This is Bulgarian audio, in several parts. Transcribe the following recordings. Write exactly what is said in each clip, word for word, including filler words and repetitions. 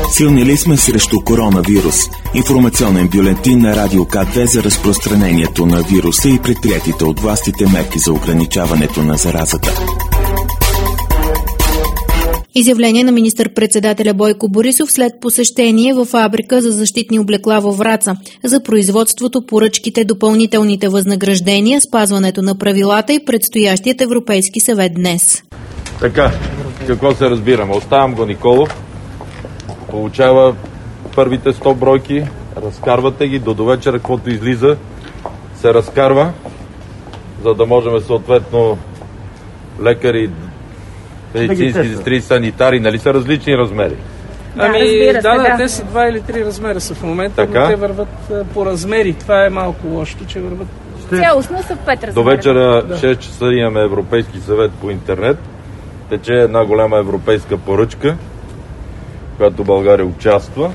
Силни ли сме срещу коронавирус? Информационен бюлетин на Радио К две за разпространението на вируса и предприятите от властите мерки за ограничаването на заразата. Изявление на министър-председателя Бойко Борисов след посещение в фабрика за защитни облекла във Враца. За производството, поръчките, допълнителните възнаграждения, спазването на правилата и предстоящият Европейски съвет днес. Така, какво се разбираме? Оставям го Николов, получава първите сто бройки, разкарвате ги, до довечера, каквото излиза, се разкарва, за да можем съответно лекари, медицински сестри, санитари, нали са различни размери? Ами, да, да, да, те са два или три размера са в момента, така? Но те върват по размери. Това е малко лошо, че върват... Цялостно са пет размера. До вечера да. шест часа имаме Европейски съвет по интернет. Тече една голяма европейска поръчка, която България участва.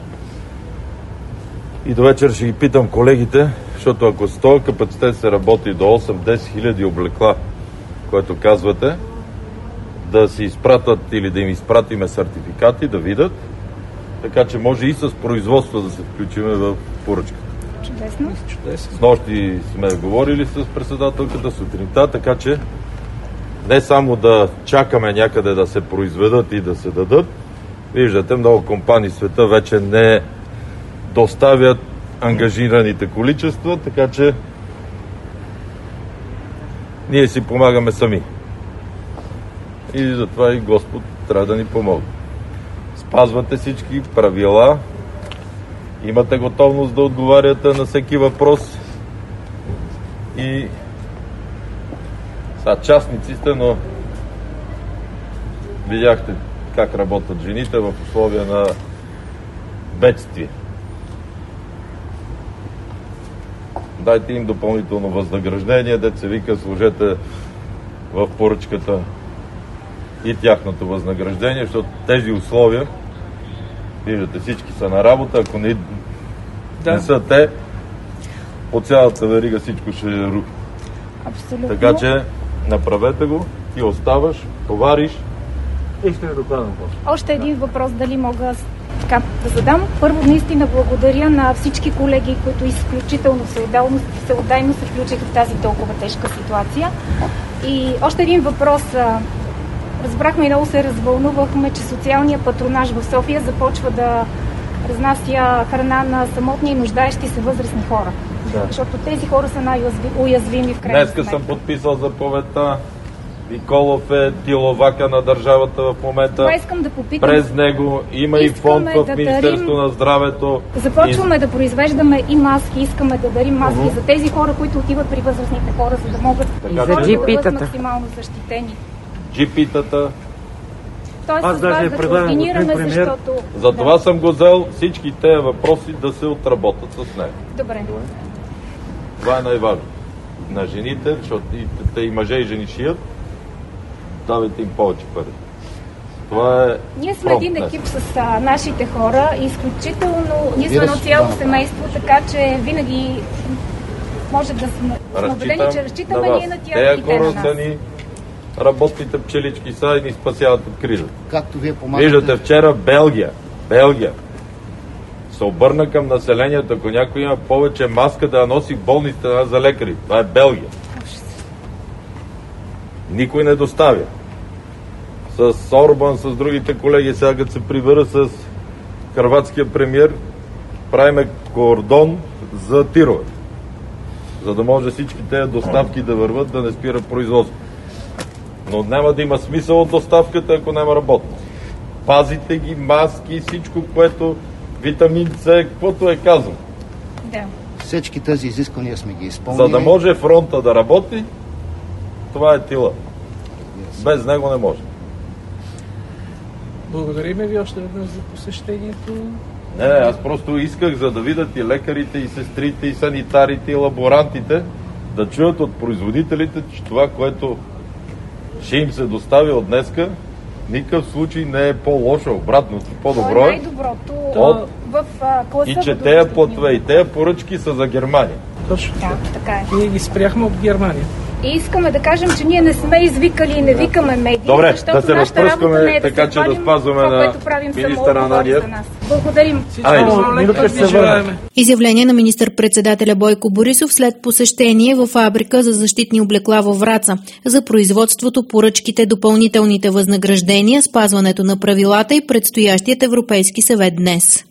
И до вечера ще ги питам колегите, защото ако с този капацитет се работи до осем-десет хиляди облекла, което казвате, да си изпратят или да им изпратиме сертификати, да видят, така че може и с производство да се включиме в поръчката. Чудесно. Чудесно. С нощи сме говорили с председателката сутринта, така че не само да чакаме някъде да се произведат и да се дадат. Виждате, много компании в света вече не доставят ангажираните количества, така че ние си помагаме сами. И затова и Господ трябва да ни помогне. Спазвате всички правила, имате готовност да отговаряте на всеки въпрос и са частници сте, но видяхте как работят жените в условия на бедствие. Дайте им допълнително възнаграждение, дето се вика, сложете в поръчката и тяхното възнаграждение, защото тези условия, виждате, всички са на работа, ако не, да. не са те, по цялата верига всичко ще рухне. Абсолютно. Така че направете го, ти оставаш, товариш и ще ви докладам после. Още един въпрос, дали мога така да задам. Първо, наистина благодаря на всички колеги, които изключително всеотдайно се включиха в тази толкова тежка ситуация. И още един въпрос. Разбрахме и много се развълнувахме, че социалният патронаж в София започва да разнася храна на самотни и нуждаещи се възрастни хора. Да. Защото тези хора са най-уязвими в крайна сметка. Днеска съм подписал заповедта. Николов е тиловака на държавата в момента. Това искам да попитам. През него има и фонд в да Министерство дарим... на здравето. Започваме и... да произвеждаме и маски. Искаме да дарим маски uh-huh. за тези хора, които отиват при възрастните хора, за да могат така, да бъдат максимално защитени. Джипитата. Тоест аз с вас да координираме, защото... За това да. съм го взел всички тези въпроси да се отработят с него. Добре. Това е най-важно. На жените, защото и, те и мъже и жени шият, давайте им повече пари. Това е... Ние сме един екип с а, нашите хора и изключително... Ние сме едно цяло семейство, така че винаги може да сме убедени, че разчитаме ние на тях Тея и те на нас. Са ни работните пчелички са и ни спасяват от кризата. Както вие помагате... Виждате, вчера Белгия, Белгия се обърна към населението, ако някой има повече маска да носи в болниците за лекари. Това е Белгия. Никой не доставя. С Орбан, с другите колеги, сега като се прибера с хърватския премиер, правиме кордон за тирове, за да може всички тези доставки да върват, да не спира производство. Но няма да има смисъл от доставката, ако няма работници. Пазите ги, маски, всичко, което витамин С, каквото е казано. Да. Всички тези изисквания сме ги изпълнили. За да може фронта да работи, това е тила. Yes. Без него не може. Благодарим ви още веднъж за посещението. Не, не, аз просто исках, за да видят и лекарите, и сестрите, и санитарите, и лаборантите, да чуят от производителите, че това, което ще им се достави от днеска, никакъв случай не е по-лошо, обратно, по-добро е. най-доброто от... в класа. И че тези платове и тези поръчки са за Германия. Точно. Да, така е. Ние ги спряхме от Германия. И искаме да кажем, че ние не сме извикали и не викаме медии. Добре, да се разпръскаме, е така да че да спазваме това, на министъра Ананиев. Благодарим. Изявление на министър-председателя Бойко Борисов след посещение в фабрика за защитни облекла във Враца за производството, поръчките, допълнителните възнаграждения, спазването на правилата и предстоящият Европейски съвет днес.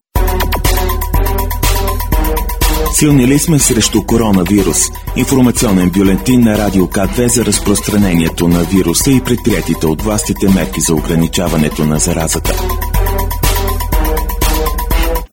Силни ли сме срещу коронавирус? Информационен бюлетин на Радио К две за разпространението на вируса и предприятите от властите мерки за ограничаването на заразата.